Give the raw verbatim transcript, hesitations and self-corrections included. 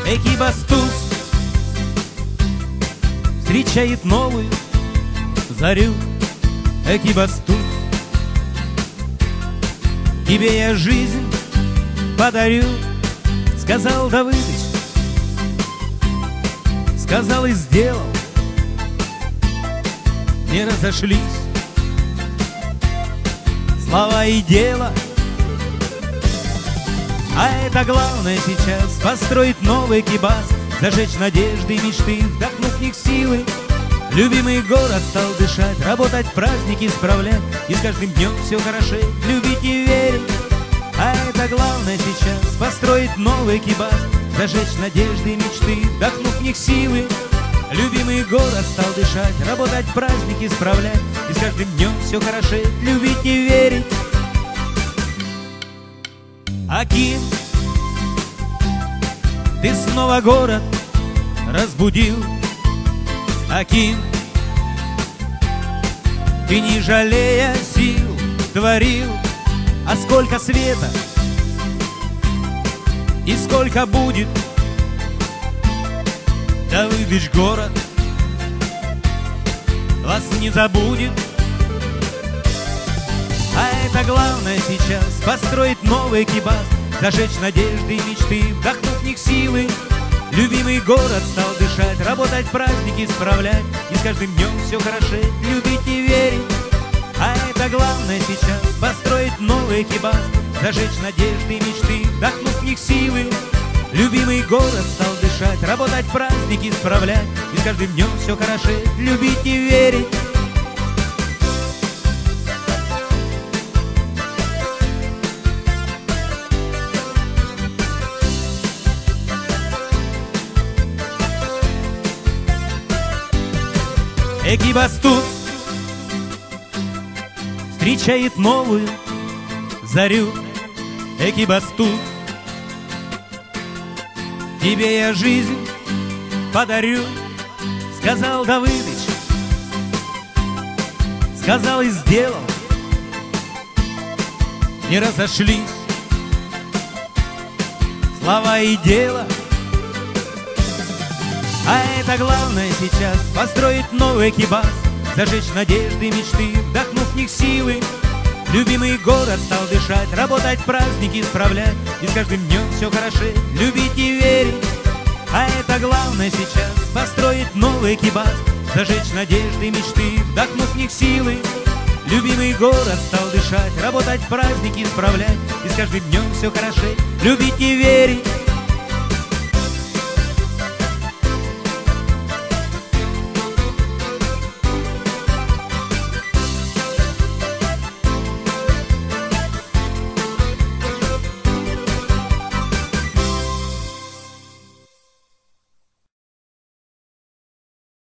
Экибастуз встречает новую зарю. Экибастуз, тебе я жизнь подарю, сказал Давыдыч, сказал и сделал, не разошлись слова и дело. А это главное сейчас — построить новый экибас, зажечь надежды и мечты, вдохнув в них силы. Любимый город стал дышать, работать, праздники справлять, и с каждым днем все хорошее, любить и верить. А это главное сейчас — построить новый экибас, зажечь надежды и мечты, вдохнув в них силы. Любимый город стал дышать, работать, праздники справлять, и с каждым днем все хорошее, любить и верить. Аким, ты снова город разбудил. Аким, ты не жалея сил творил. А сколько света и сколько будет, Давыдыч город вас не забудет. А это главное сейчас — построить новый экибас, зажечь надежды и мечты, вдохнув в них силы. Любимый город стал дышать, работать, праздники справлять, и с каждым днем все хорошее, любить и верить. А это главное сейчас — построить новый экибас, зажечь надежды и мечты, вдохнув в них силы. Любимый город стал дышать, работать, праздники справлять, и с каждым днем все хорошее, любить и верить. Экибастуз встречает новую зарю. Экибастуз, тебе я жизнь подарю, сказал Давыдыч, сказал и сделал, не разошлись слова и дело. А это главное сейчас — построить новый экибас, зажечь надежды и мечты, вдохнув в них силы. Любимый город стал дышать, работать, праздники справлять, и с каждым днем все хорошее, любить и верить. А это главное сейчас — построить новый экибас, зажечь надежды и мечты, вдохнув в них силы. Любимый город стал дышать, работать, праздники справлять, и с каждым днем все хорошее, любить и верить.